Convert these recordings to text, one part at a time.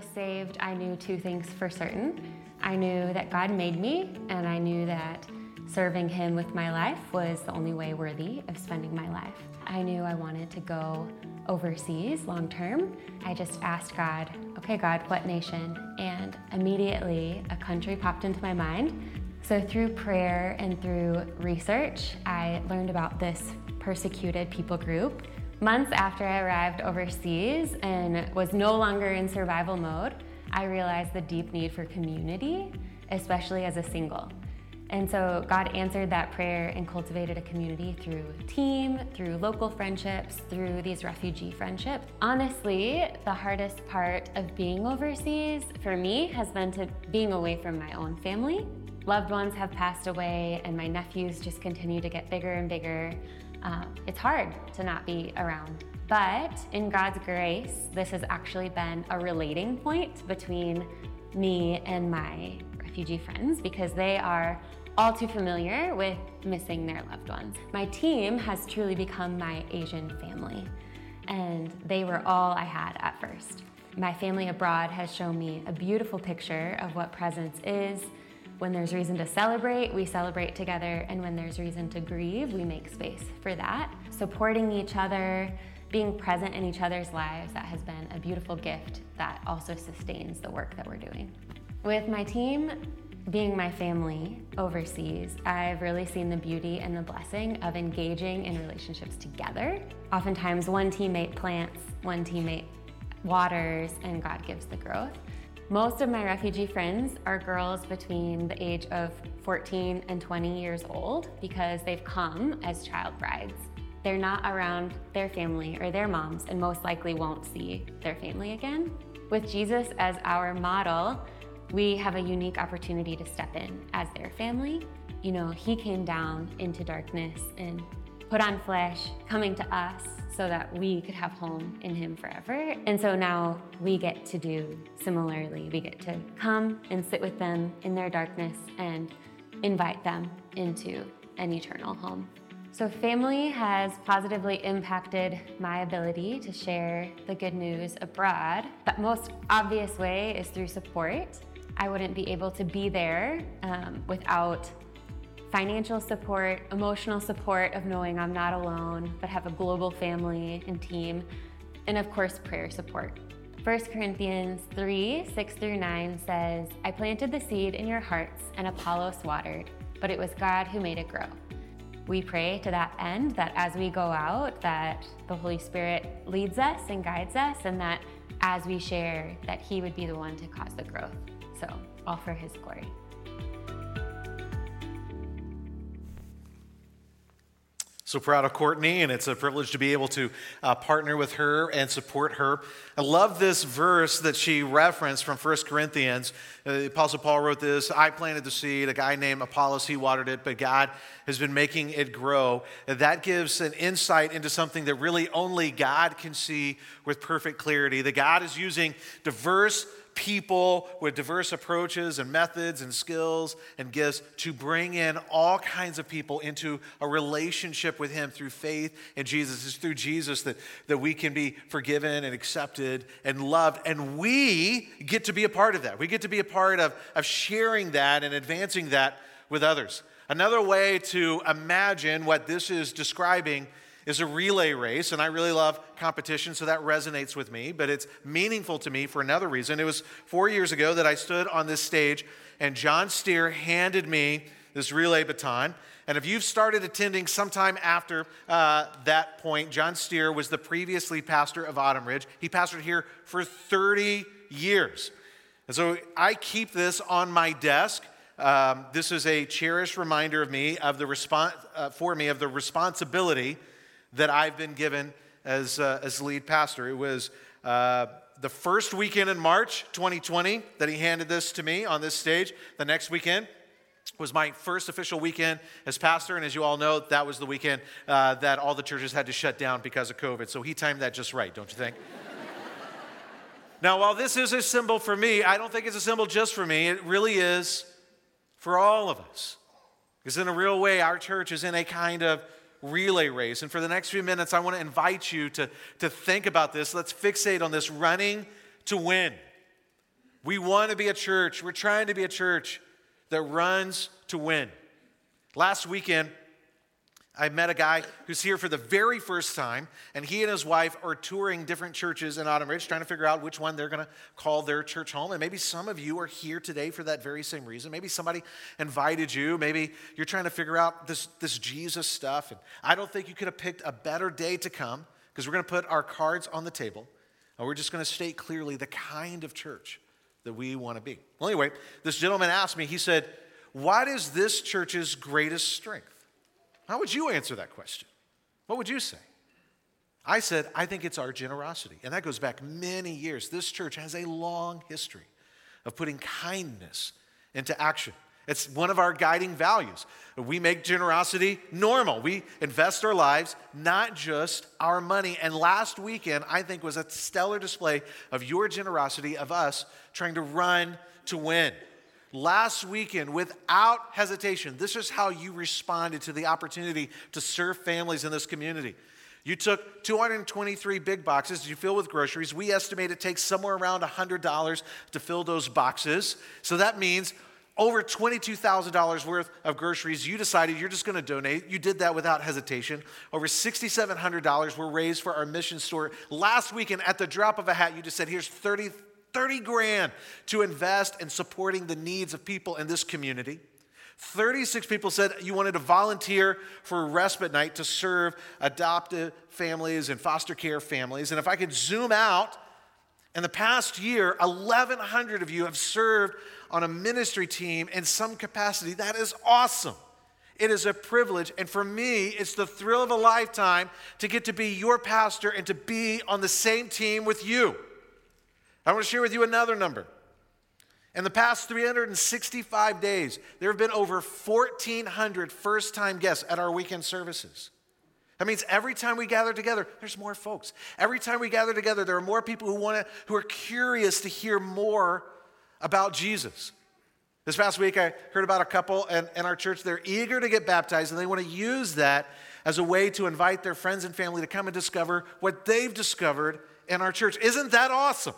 was saved, I knew two things for certain. I knew that God made me, and I knew that serving Him with my life was the only way worthy of spending my life. I knew I wanted to go overseas long term. I just asked God, okay, God, what nation? And immediately a country popped into my mind. So through prayer and through research, I learned about this persecuted people group. Months after I arrived overseas and was no longer in survival mode, I realized the deep need for community, especially as a single. And so God answered that prayer and cultivated a community through team, through local friendships, through these refugee friendships. Honestly, the hardest part of being overseas for me has been to being away from my own family. Loved ones have passed away and my nephews just continue to get bigger and bigger. It's hard to not be around. But in God's grace, this has actually been a relating point between me and my refugee friends because they are all too familiar with missing their loved ones. My team has truly become my Asian family, and they were all I had at first. My family abroad has shown me a beautiful picture of what presence is. When there's reason to celebrate, we celebrate together, and when there's reason to grieve, we make space for that. Supporting each other, being present in each other's lives, that has been a beautiful gift that also sustains the work that we're doing. With my team being my family overseas, I've really seen the beauty and the blessing of engaging in relationships together. Oftentimes one teammate plants, one teammate waters, and God gives the growth. Most of my refugee friends are girls between the age of 14 and 20 years old because they've come as child brides. They're not around their family or their moms and most likely won't see their family again. With Jesus as our model, we have a unique opportunity to step in as their family. You know, He came down into darkness and put on flesh, coming to us so that we could have home in Him forever. And so now we get to do similarly. We get to come and sit with them in their darkness and invite them into an eternal home. So family has positively impacted my ability to share the good news abroad. The most obvious way is through support. I wouldn't be able to be there without financial support, emotional support of knowing I'm not alone, but have a global family and team, and of course, prayer support. 1 Corinthians 3:6-9 says, I planted the seed in your hearts and Apollos watered, but it was God who made it grow. We pray to that end that as we go out, that the Holy Spirit leads us and guides us, and that as we share, that He would be the one to cause the growth. So, all for His glory. So proud of Courtney, and it's a privilege to be able to partner with her and support her. I love this verse that she referenced from 1 Corinthians. The Apostle Paul wrote this, I planted the seed, a guy named Apollos, he watered it, but God has been making it grow. And that gives an insight into something that really only God can see with perfect clarity. That God is using diverse people with diverse approaches and methods and skills and gifts to bring in all kinds of people into a relationship with Him through faith in Jesus. It's through Jesus that we can be forgiven and accepted and loved. And we get to be a part of that. We get to be a part of sharing that and advancing that with others. Another way to imagine what this is describing is a relay race, and I really love competition, so that resonates with me, but it's meaningful to me for another reason. It was 4 years ago that I stood on this stage, and John Steer handed me this relay baton, and if you've started attending sometime after that point, John Steer was the previously pastor of Autumn Ridge. He pastored here for 30 years, and so I keep this on my desk. This is a cherished reminder of me, of the responsibility that I've been given as lead pastor. It was the first weekend in March 2020 that he handed this to me on this stage. The next weekend was my first official weekend as pastor, and as you all know, that was the weekend that all the churches had to shut down because of COVID. So he timed that just right, don't you think? Now, while this is a symbol for me, I don't think it's a symbol just for me. It really is for all of us. Because in a real way, our church is in a kind of relay race. And for the next few minutes, I want to invite you to think about this. Let's fixate on this running to win. We want to be a church. We're trying to be a church that runs to win. Last weekend, I met a guy who's here for the very first time, and he and his wife are touring different churches in Autumn Ridge, trying to figure out which one they're going to call their church home. And maybe some of you are here today for that very same reason. Maybe somebody invited you. Maybe you're trying to figure out this Jesus stuff. And I don't think you could have picked a better day to come, because we're going to put our cards on the table, and we're just going to state clearly the kind of church that we want to be. Well, anyway, this gentleman asked me, he said, what is this church's greatest strength? How would you answer that question? What would you say? I said, I think it's our generosity. And that goes back many years. This church has a long history of putting kindness into action. It's one of our guiding values. We make generosity normal. We invest our lives, not just our money. And last weekend, I think, was a stellar display of your generosity, of us trying to run to win. Last weekend, without hesitation, this is how you responded to the opportunity to serve families in this community. You took 223 big boxes you fill with groceries. We estimate it takes somewhere around $100 to fill those boxes. So that means over $22,000 worth of groceries you decided you're just going to donate. You did that without hesitation. Over $6,700 were raised for our mission store. Last weekend, at the drop of a hat, you just said, here's 30 grand to invest in supporting the needs of people in this community. 36 people said you wanted to volunteer for a respite night to serve adoptive families and foster care families. And if I could zoom out, in the past year, 1,100 of you have served on a ministry team in some capacity. That is awesome. It is a privilege. And for me, it's the thrill of a lifetime to get to be your pastor and to be on the same team with you. I want to share with you another number. In the past 365 days, there have been over 1,400 first-time guests at our weekend services. That means every time we gather together, there's more folks. Every time we gather together, there are more people who are curious to hear more about Jesus. This past week, I heard about a couple in our church. They're eager to get baptized, and they want to use that as a way to invite their friends and family to come and discover what they've discovered in our church. Isn't that awesome?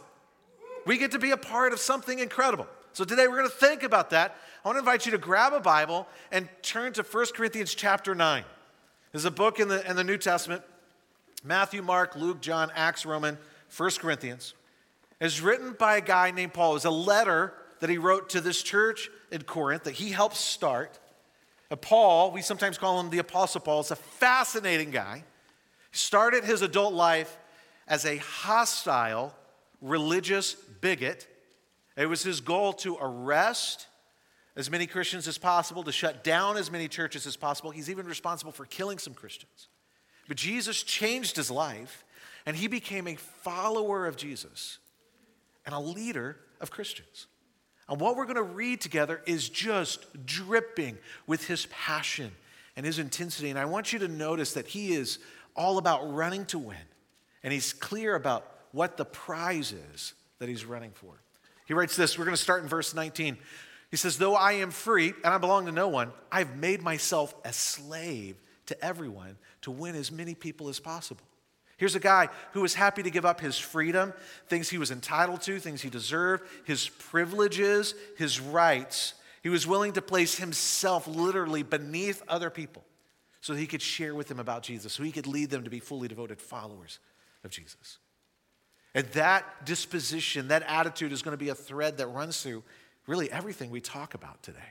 We get to be a part of something incredible. So today we're going to think about that. I want to invite you to grab a Bible and turn to 1 Corinthians chapter 9. There's a book in the New Testament, Matthew, Mark, Luke, John, Acts, Romans, 1 Corinthians. It's written by a guy named Paul. It's a letter that he wrote to this church in Corinth that he helped start. And Paul, we sometimes call him the Apostle Paul, is a fascinating guy. He started his adult life as a hostile religious bigot. It was his goal to arrest as many Christians as possible, to shut down as many churches as possible. He's even responsible for killing some Christians. But Jesus changed his life, and he became a follower of Jesus and a leader of Christians. And what we're going to read together is just dripping with his passion and his intensity. And I want you to notice that he is all about running to win. And he's clear about what the prize is that he's running for. He writes this. We're going to start in verse 19. He says, though I am free and I belong to no one, I've made myself a slave to everyone to win as many people as possible. Here's a guy who was happy to give up his freedom, things he was entitled to, things he deserved, his privileges, his rights. He was willing to place himself literally beneath other people so that he could share with them about Jesus, so he could lead them to be fully devoted followers of Jesus. And that disposition, that attitude is going to be a thread that runs through really everything we talk about today.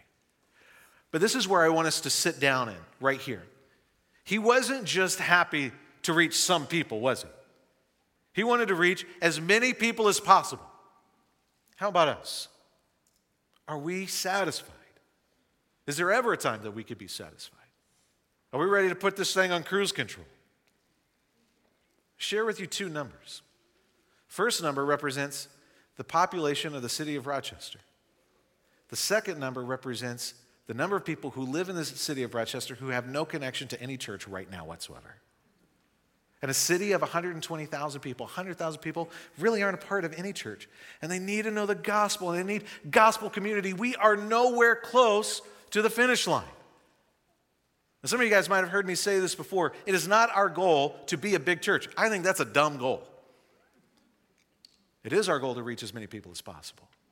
But this is where I want us to sit down in, right here. He wasn't just happy to reach some people, was he? He wanted to reach as many people as possible. How about us? Are we satisfied? Is there ever a time that we could be satisfied? Are we ready to put this thing on cruise control? Share with you two numbers. First number represents the population of the city of Rochester. The second number represents the number of people who live in the city of Rochester who have no connection to any church right now whatsoever. And a city of 120,000 people, 100,000 people really aren't a part of any church. And they need to know the gospel, and they need gospel community. We are nowhere close to the finish line. Now, some of you guys might have heard me say this before. It is not our goal to be a big church. I think that's a dumb goal. It is our goal to reach as many people as possible.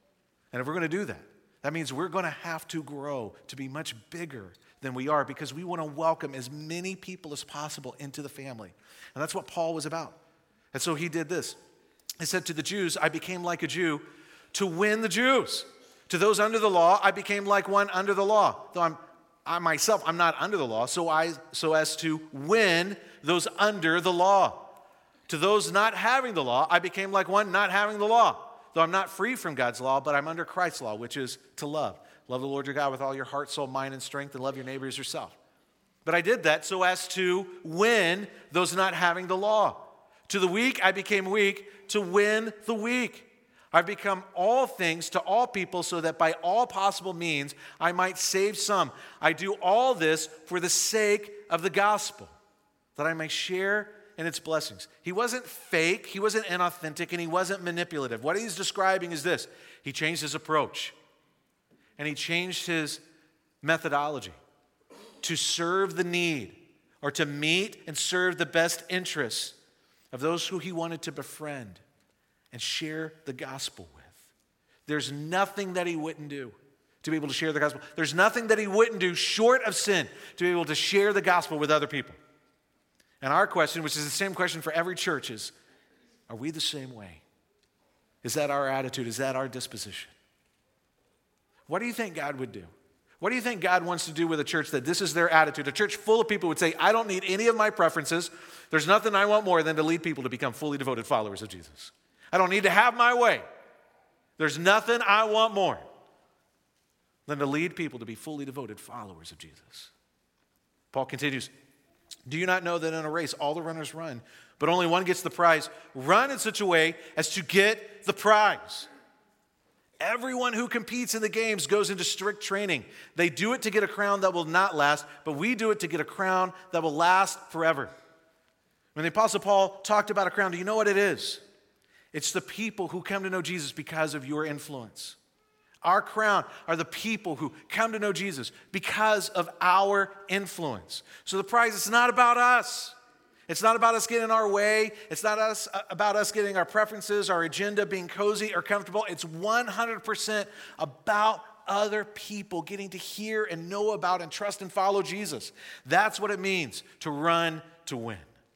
And if we're going to do that, that means we're going to have to grow to be much bigger than we are because we want to welcome as many people as possible into the family. And that's what Paul was about. And so he did this. He said to the Jews, I became like a Jew to win the Jews. To those under the law, I became like one under the law. Though I'm not under the law, so as to win those under the law. To those not having the law, I became like one not having the law. Though I'm not free from God's law, but I'm under Christ's law, which is to love. Love the Lord your God with all your heart, soul, mind, and strength, and love your neighbor as yourself. But I did that so as to win those not having the law. To the weak, I became weak to win the weak. I've become all things to all people so that by all possible means I might save some. I do all this for the sake of the gospel, that I may share in its blessings. He wasn't fake, he wasn't inauthentic, and he wasn't manipulative. What he's describing is this. He changed his approach, and he changed his methodology to serve the need or to meet and serve the best interests of those who he wanted to befriend and share the gospel with. There's nothing that he wouldn't do to be able to share the gospel. There's nothing that he wouldn't do short of sin to be able to share the gospel with other people. And our question, which is the same question for every church, is, are we the same way? Is that our attitude? Is that our disposition? What do you think God would do? What do you think God wants to do with a church that this is their attitude? A church full of people would say, I don't need any of my preferences. There's nothing I want more than to lead people to become fully devoted followers of Jesus. I don't need to have my way. There's nothing I want more than to lead people to be fully devoted followers of Jesus. Paul continues, do you not know that in a race all the runners run, but only one gets the prize? Run in such a way as to get the prize. Everyone who competes in the games goes into strict training. They do it to get a crown that will not last, but we do it to get a crown that will last forever. When the Apostle Paul talked about a crown, do you know what it is? It's the people who come to know Jesus because of your influence. Our crown are the people who come to know Jesus because of our influence. So the prize is not about us. It's not about us getting in our way. It's not about us getting our preferences, our agenda, being cozy or comfortable. It's 100% about other people getting to hear and know about and trust and follow Jesus. That's what it means to run to win.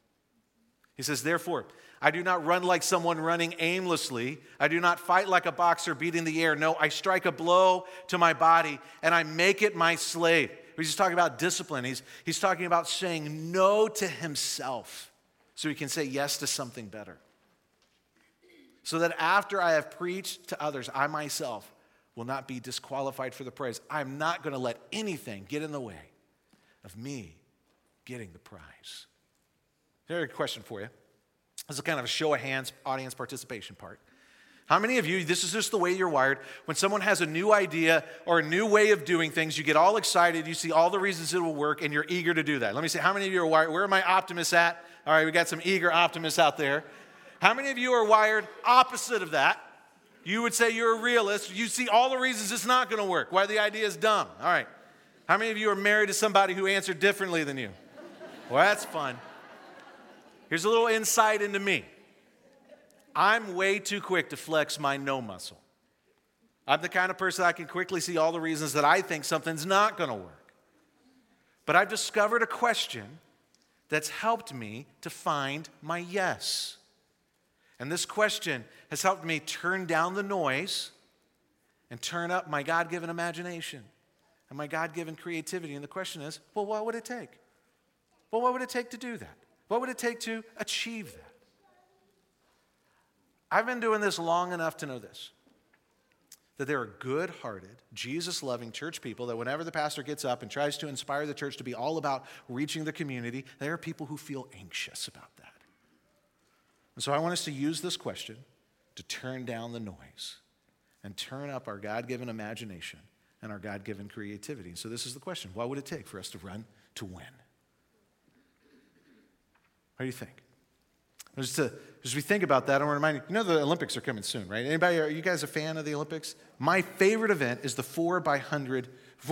He says, therefore, I do not run like someone running aimlessly. I do not fight like a boxer beating the air. No, I strike a blow to my body and I make it my slave. He's just talking about discipline. He's talking about saying no to himself so he can say yes to something better. So that after I have preached to others, I myself will not be disqualified for the praise. I'm not going to let anything get in the way of me getting the prize. Here's a question for you. This is kind of a show of hands audience participation part. How many of you, this is just the way you're wired, when someone has a new idea or a new way of doing things, you get all excited, you see all the reasons it will work, and you're eager to do that? Let me see, how many of you are wired? Where are my optimists at? All right, we got some eager optimists out there. How many of you are wired opposite of that? You would say you're a realist. You see all the reasons it's not going to work, why the idea is dumb. All right. How many of you are married to somebody who answered differently than you? Well, that's fun. Here's a little insight into me. I'm way too quick to flex my no muscle. I'm the kind of person I can quickly see all the reasons that I think something's not going to work. But I've discovered a question that's helped me to find my yes. And this question has helped me turn down the noise and turn up my God-given imagination and my God-given creativity. And the question is, well, what would it take? Well, what would it take to do that? What would it take to achieve that? I've been doing this long enough to know this, that there are good-hearted, Jesus-loving church people that whenever the pastor gets up and tries to inspire the church to be all about reaching the community, there are people who feel anxious about that. And so I want us to use this question to turn down the noise and turn up our God-given imagination and our God-given creativity. And so this is the question. What would it take for us to run to win? What do you think? As we think about that, I want to remind you, you know the Olympics are coming soon, right? Anybody, are you guys a fan of the Olympics? My favorite event is the 4x100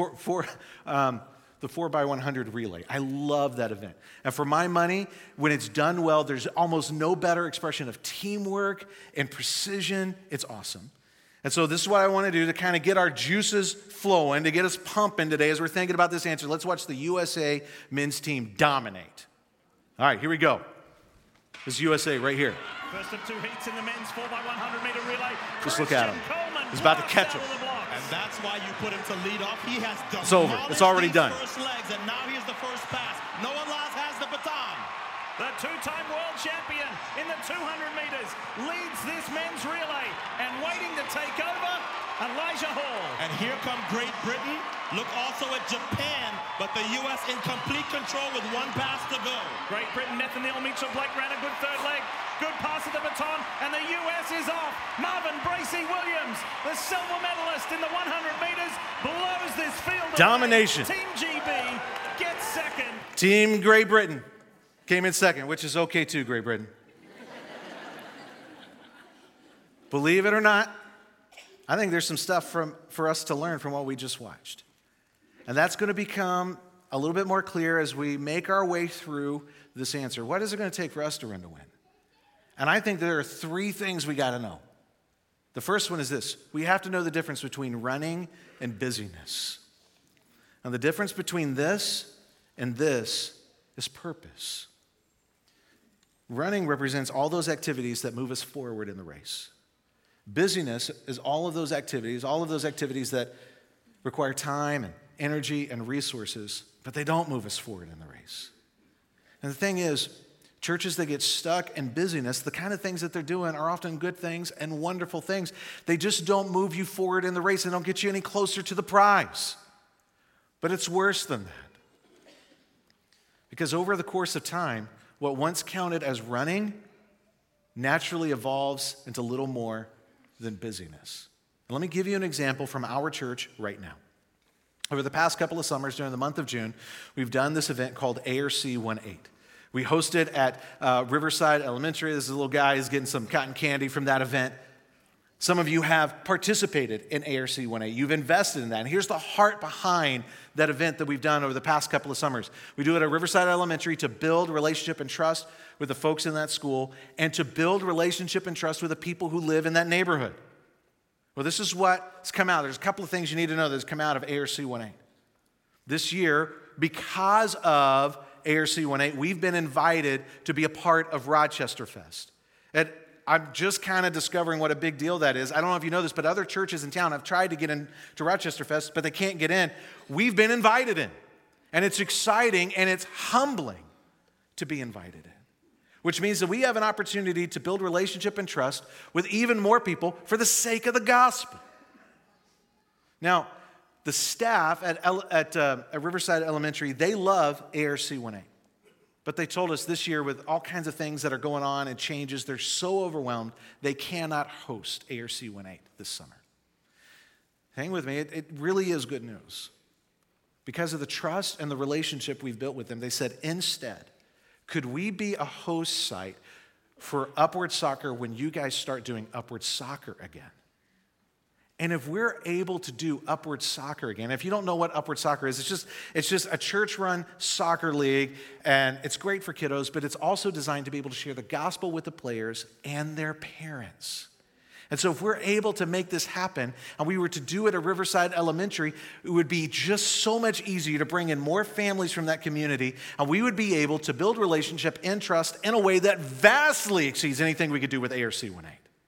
relay. I love that event. And for my money, when it's done well, there's almost no better expression of teamwork and precision. It's awesome. And so this is what I want to do to kind of get our juices flowing, to get us pumping today as we're thinking about this answer. Let's watch the USA men's team dominate. All right, here we go. This is USA right here. First of two heats in the men's 4x100 meter relay. Just look at him. He's about to catch him. And that's why you put him to lead off. He has done. It's over. It's already done. First legs, and now here's the first pass. Noah Lyles has the baton. The two-time world champion in the 200 meters leads this men's relay, and waiting to take over, Elijah Hall. And here come Great Britain. Look also at Japan, but the U.S. in complete control with one pass to go. Great Britain, Nathaniel Mitchell-Blake ran a good third leg. Good pass of the baton, and the U.S. is off. Marvin Bracey-Williams, the silver medalist in the 100 meters, blows this field away. Domination. Team GB gets second. Team Great Britain came in second, which is okay too, Great Britain. Believe it or not, I think there's some stuff for us to learn from what we just watched. And that's going to become a little bit more clear as we make our way through this answer. What is it going to take for us to run to win? And I think there are three things we got to know. The first one is this. We have to know the difference between running and busyness. And the difference between this and this is purpose. Running represents all those activities that move us forward in the race. Busyness is all of those activities that require time and energy and resources, but they don't move us forward in the race. And the thing is, churches that get stuck in busyness, the kind of things that they're doing are often good things and wonderful things. They just don't move you forward in the race. They don't get you any closer to the prize. But it's worse than that. Because over the course of time, what once counted as running naturally evolves into little more than busyness. And let me give you an example from our church right now. Over the past couple of summers, during the month of June, we've done this event called ARC 18. We hosted at Riverside Elementary. This is a little guy who's getting some cotton candy from that event. Some of you have participated in ARC 18. You've invested in that. And here's the heart behind that event that we've done over the past couple of summers. We do it at Riverside Elementary to build relationship and trust with the folks in that school and to build relationship and trust with the people who live in that neighborhood. Well, this is what's come out. There's a couple of things you need to know that's come out of ARC 18. This year, because of ARC 18, we've been invited to be a part of Rochester Fest. I'm just kind of discovering what a big deal that is. I don't know if you know this, but other churches in town have tried to get into Rochester Fest, but they can't get in. We've been invited in. And it's exciting and it's humbling to be invited in. Which means that we have an opportunity to build relationship and trust with even more people for the sake of the gospel. Now, the staff at Riverside Elementary, they love ARC 18. But they told us this year, with all kinds of things that are going on and changes, they're so overwhelmed, they cannot host ARC 18 this summer. Hang with me, it really is good news. Because of the trust and the relationship we've built with them, they said, instead, could we be a host site for Upward Soccer when you guys start doing Upward Soccer again? And if we're able to do Upward Soccer again, if you don't know what Upward Soccer is, it's just a church-run soccer league, and it's great for kiddos, but it's also designed to be able to share the gospel with the players and their parents. And so if we're able to make this happen, and we were to do it at Riverside Elementary, it would be just so much easier to bring in more families from that community, and we would be able to build relationship and trust in a way that vastly exceeds anything we could do with ARC 18.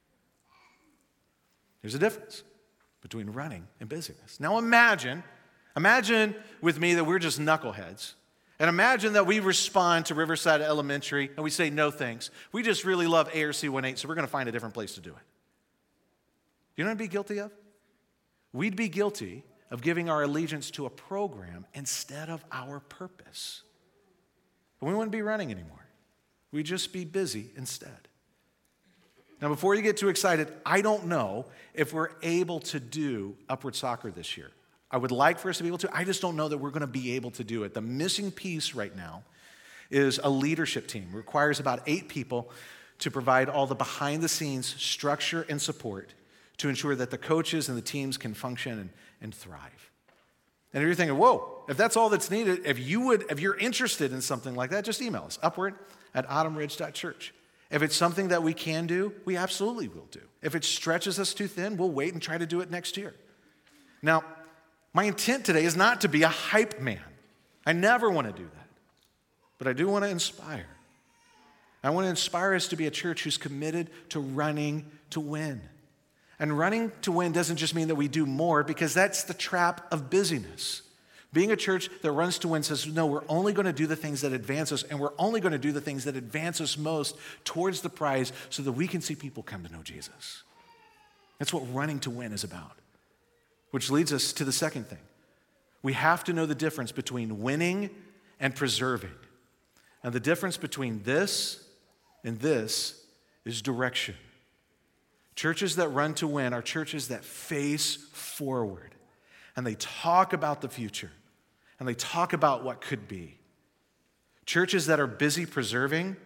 There's a difference between running and busyness. Now imagine with me that we're just knuckleheads. And imagine that we respond to Riverside Elementary and we say, no thanks. We just really love ARC 18, so we're going to find a different place to do it. You know what I'd be guilty of? We'd be guilty of giving our allegiance to a program instead of our purpose. And we wouldn't be running anymore. We'd just be busy instead. Now, before you get too excited, I don't know if we're able to do Upward Soccer this year. I would like for us to be able to. I just don't know that we're going to be able to do it. The missing piece right now is a leadership team. It requires about 8 people to provide all the behind-the-scenes structure and support to ensure that the coaches and the teams can function and thrive. And if you're thinking, whoa, if that's all that's needed, if you're interested in something like that, just email us, upward@autumnridge.church. If it's something that we can do, we absolutely will do. If it stretches us too thin, we'll wait and try to do it next year. Now, my intent today is not to be a hype man. I never want to do that. But I do want to inspire. I want to inspire us to be a church who's committed to running to win. And running to win doesn't just mean that we do more, because that's the trap of busyness. Being a church that runs to win says, no, we're only going to do the things that advance us, and we're only going to do the things that advance us most towards the prize so that we can see people come to know Jesus. That's what running to win is about. Which leads us to the second thing. We have to know the difference between winning and preserving. And the difference between this and this is direction. Churches that run to win are churches that face forward. And they talk about the future. And they talk about what could be. Churches that are busy preserving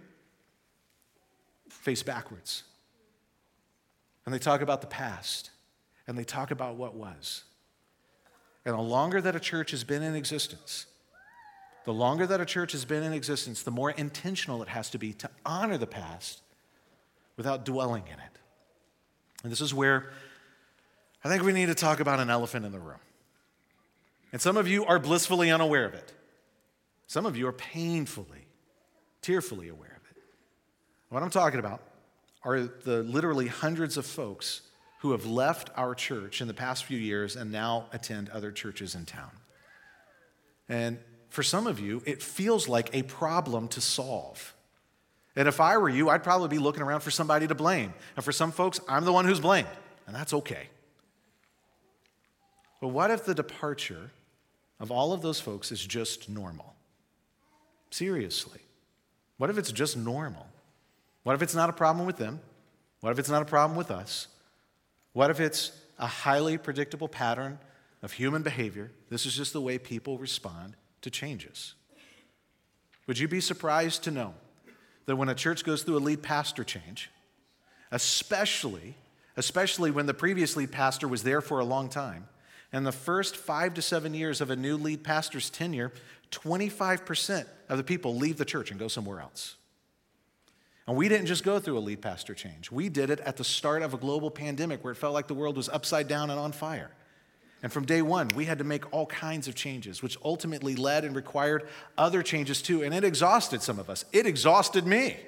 face backwards. And they talk about the past. And they talk about what was. And the longer that a church has been in existence, the more intentional it has to be to honor the past without dwelling in it. And this is where I think we need to talk about an elephant in the room. And some of you are blissfully unaware of it. Some of you are painfully, tearfully aware of it. What I'm talking about are the literally hundreds of folks who have left our church in the past few years and now attend other churches in town. And for some of you, it feels like a problem to solve. And if I were you, I'd probably be looking around for somebody to blame. And for some folks, I'm the one who's blamed, and that's okay. But what if the departure of all of those folks is just normal? Seriously. What if it's just normal? What if it's not a problem with them? What if it's not a problem with us? What if it's a highly predictable pattern of human behavior? This is just the way people respond to changes. Would you be surprised to know that when a church goes through a lead pastor change, especially when the previous lead pastor was there for a long time, and the first 5 to 7 years of a new lead pastor's tenure, 25% of the people leave the church and go somewhere else? And we didn't just go through a lead pastor change. We did it at the start of a global pandemic where it felt like the world was upside down and on fire. And from day one, we had to make all kinds of changes, which ultimately led and required other changes too. And it exhausted some of us. It exhausted me.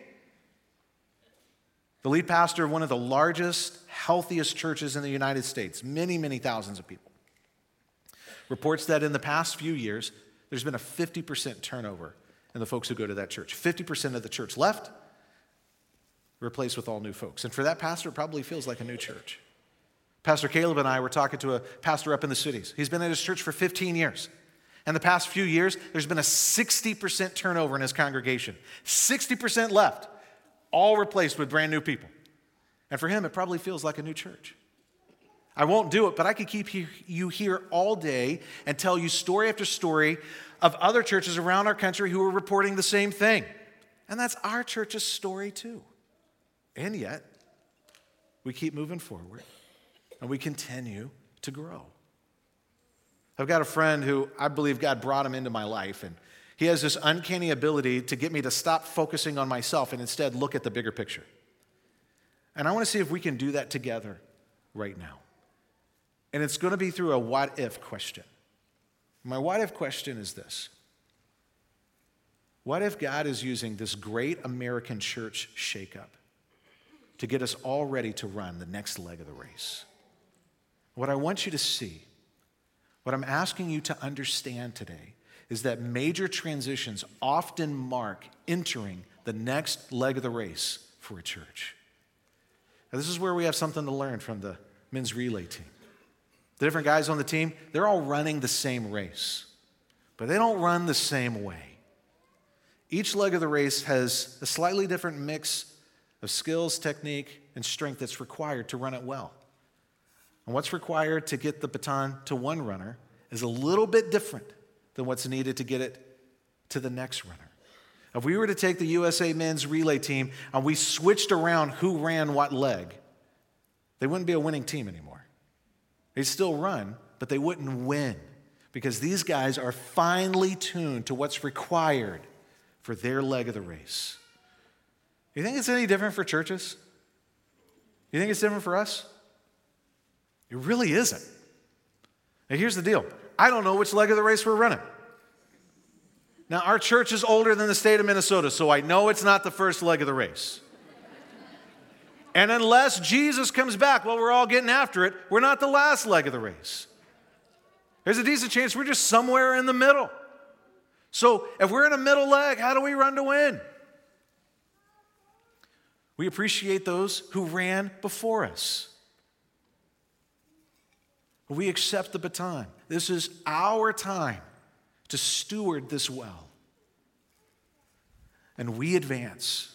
The lead pastor of one of the largest, healthiest churches in the United States, many, many thousands of people, reports that in the past few years, there's been a 50% turnover in the folks who go to that church. 50% of the church left, replaced with all new folks. And for that pastor, it probably feels like a new church. Pastor Caleb and I were talking to a pastor up in the cities. He's been at his church for 15 years. And the past few years, there's been a 60% turnover in his congregation. 60% left, all replaced with brand new people. And for him, it probably feels like a new church. I won't do it, but I could keep you here all day and tell you story after story of other churches around our country who are reporting the same thing. And that's our church's story too. And yet, we keep moving forward and we continue to grow. I've got a friend who I believe God brought him into my life, and he has this uncanny ability to get me to stop focusing on myself and instead look at the bigger picture. And I want to see if we can do that together right now. And it's going to be through a what if question. My what if question is this. What if God is using this great American church shakeup to get us all ready to run the next leg of the race? What I want you to see, what I'm asking you to understand today, is that major transitions often mark entering the next leg of the race for a church. Now, this is where we have something to learn from the men's relay team. The different guys on the team, they're all running the same race, but they don't run the same way. Each leg of the race has a slightly different mix of skills, technique, and strength that's required to run it well. And what's required to get the baton to one runner is a little bit different than what's needed to get it to the next runner. If we were to take the USA men's relay team and we switched around who ran what leg, they wouldn't be a winning team anymore. They'd still run, but they wouldn't win because these guys are finely tuned to what's required for their leg of the race. You think it's any different for churches? You think it's different for us? It really isn't. Now, here's the deal. I don't know which leg of the race we're running. Now, our church is older than the state of Minnesota, so I know it's not the first leg of the race. And unless Jesus comes back while we're all getting after it, we're not the last leg of the race. There's a decent chance we're just somewhere in the middle. So if we're in a middle leg, how do we run to win? We appreciate those who ran before us. We accept the baton. This is our time to steward this well. And we advance.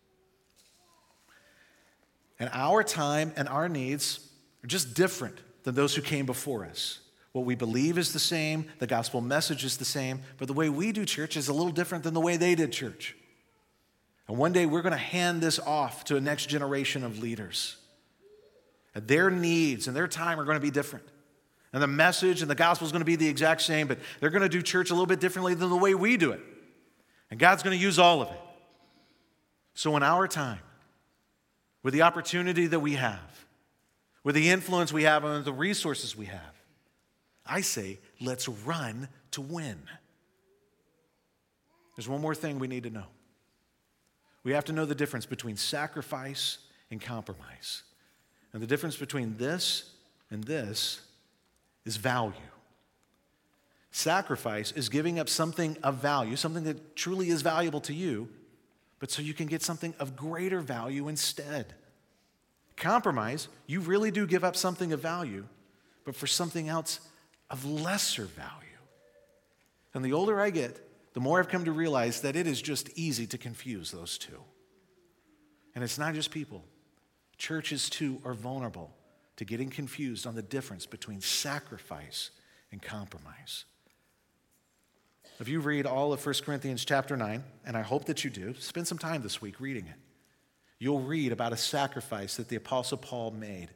And our time and our needs are just different than those who came before us. What we believe is the same, the gospel message is the same, but the way we do church is a little different than the way they did church. And one day we're going to hand this off to a next generation of leaders. And their needs and their time are going to be different. And the message and the gospel is going to be the exact same, but they're going to do church a little bit differently than the way we do it. And God's going to use all of it. So in our time, with the opportunity that we have, with the influence we have and the resources we have, I say, let's run to win. There's one more thing we need to know. We have to know the difference between sacrifice and compromise. And the difference between this and this is value. Sacrifice is giving up something of value, something that truly is valuable to you, but so you can get something of greater value instead. Compromise, you really do give up something of value, but for something else of lesser value. And the older I get, the more I've come to realize that it is just easy to confuse those two. And it's not just people. Churches, too, are vulnerable to getting confused on the difference between sacrifice and compromise. If you read all of 1 Corinthians chapter 9, and I hope that you do, spend some time this week reading it. You'll read about a sacrifice that the Apostle Paul made.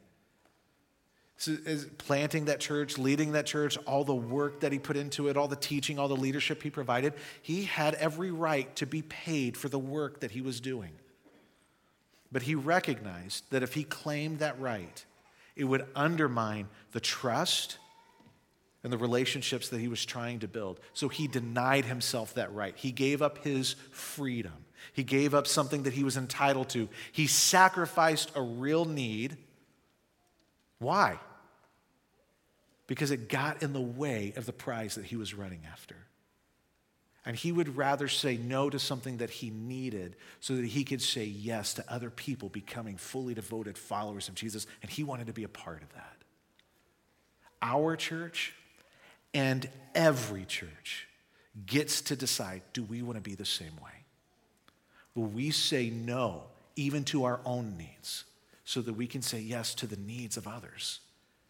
Planting that church, leading that church, all the work that he put into it, all the teaching, all the leadership he provided, he had every right to be paid for the work that he was doing. But he recognized that if he claimed that right, it would undermine the trust and the relationships that he was trying to build. So he denied himself that right. He gave up his freedom. He gave up something that he was entitled to. He sacrificed a real need. Why? Because it got in the way of the prize that he was running after. And he would rather say no to something that he needed so that he could say yes to other people becoming fully devoted followers of Jesus. And he wanted to be a part of that. Our church and every church gets to decide, do we want to be the same way? Will we say no even to our own needs so that we can say yes to the needs of others?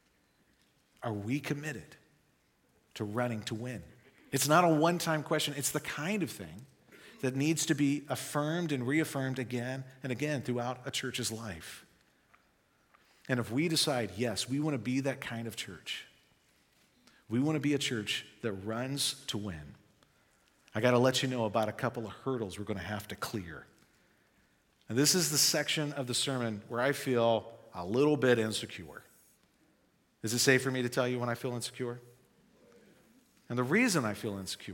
Are we committed to running to win? It's not a one-time question. It's the kind of thing that needs to be affirmed and reaffirmed again and again throughout a church's life. And if we decide, yes, we want to be that kind of church, we want to be a church that runs to win, I got to let you know about a couple of hurdles we're going to have to clear. And this is the section of the sermon where I feel a little bit insecure. Is it safe for me to tell you when I feel insecure? And the reason I feel insecure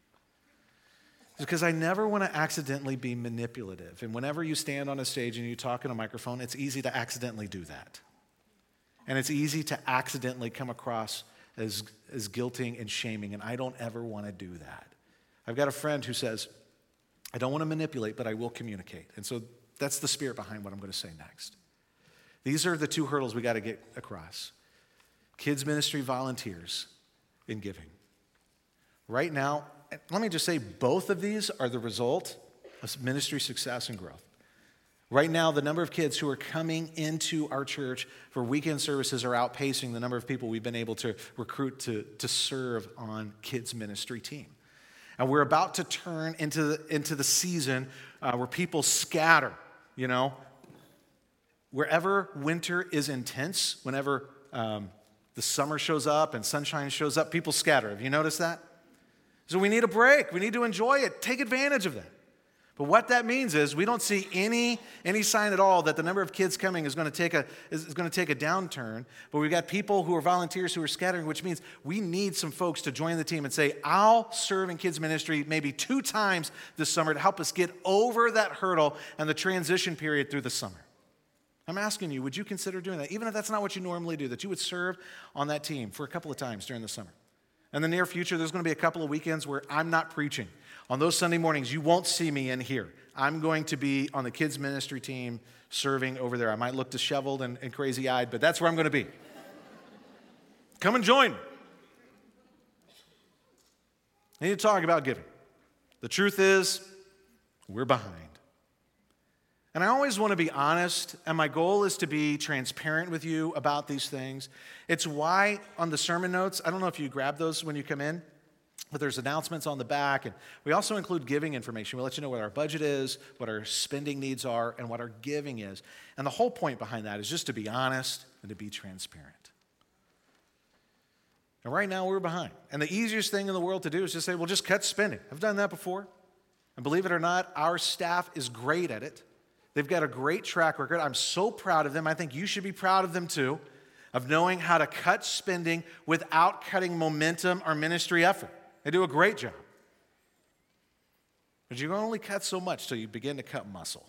is because I never want to accidentally be manipulative. And whenever you stand on a stage and you talk in a microphone, it's easy to accidentally do that. And it's easy to accidentally come across as guilting and shaming, and I don't ever want to do that. I've got a friend who says, I don't want to manipulate, but I will communicate. And so that's the spirit behind what I'm going to say next. These are the two hurdles we got to get across. Kids ministry volunteers in giving. Right now, let me just say both of these are the result of ministry success and growth. Right now, the number of kids who are coming into our church for weekend services are outpacing the number of people we've been able to recruit to serve on kids ministry team. And we're about to turn into the season where people scatter, you know. Wherever winter is intense, whenever the summer shows up and sunshine shows up, people scatter. Have you noticed that? So we need a break. We need to enjoy it. Take advantage of that. But what that means is we don't see any sign at all that the number of kids coming is going to take a downturn. But we've got people who are volunteers who are scattering, which means we need some folks to join the team and say, I'll serve in kids ministry maybe 2 times this summer to help us get over that hurdle and the transition period through the summer. I'm asking you, would you consider doing that? Even if that's not what you normally do, that you would serve on that team for a couple of times during the summer. In the near future, there's going to be a couple of weekends where I'm not preaching. On those Sunday mornings, you won't see me in here. I'm going to be on the kids ministry team serving over there. I might look disheveled and crazy-eyed, but that's where I'm going to be. Come and join me. I need to talk about giving. The truth is, we're behind. And I always want to be honest, and my goal is to be transparent with you about these things. It's why on the sermon notes, I don't know if you grab those when you come in, but there's announcements on the back, and we also include giving information. We let you know what our budget is, what our spending needs are, and what our giving is. And the whole point behind that is just to be honest and to be transparent. And right now we're behind. And the easiest thing in the world to do is just say, well, just cut spending. I've done that before. And believe it or not, our staff is great at it. They've got a great track record. I'm so proud of them. I think you should be proud of them too, of knowing how to cut spending without cutting momentum or ministry effort. They do a great job. But you only cut so much till you begin to cut muscle.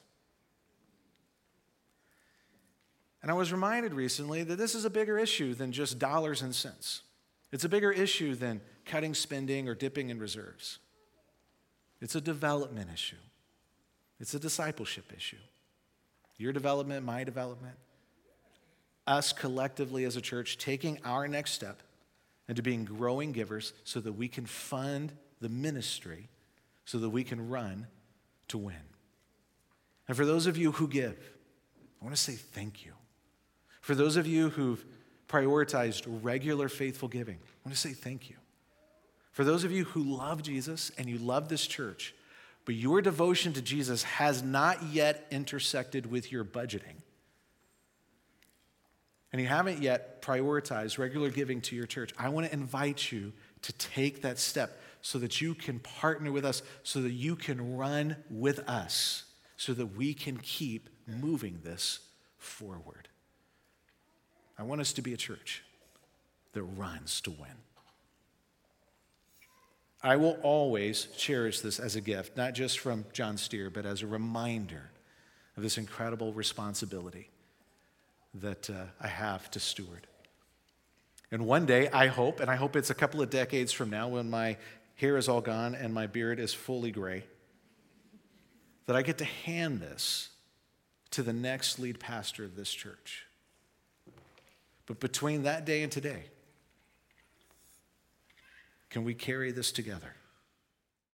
And I was reminded recently that this is a bigger issue than just dollars and cents. It's a bigger issue than cutting spending or dipping in reserves. It's a development issue. It's a discipleship issue. Your development, my development. Us collectively as a church taking our next step into being growing givers so that we can fund the ministry, so that we can run to win. And for those of you who give, I want to say thank you. For those of you who've prioritized regular faithful giving, I want to say thank you. For those of you who love Jesus and you love this church, but your devotion to Jesus has not yet intersected with your budgeting, and you haven't yet prioritized regular giving to your church, I want to invite you to take that step so that you can partner with us, so that you can run with us, so that we can keep moving this forward. I want us to be a church that runs to win. I will always cherish this as a gift, not just from John Steer, but as a reminder of this incredible responsibility that I have to steward. And one day, I hope it's a couple of decades from now when my hair is all gone and my beard is fully gray, that I get to hand this to the next lead pastor of this church. But between that day and today, can we carry this together?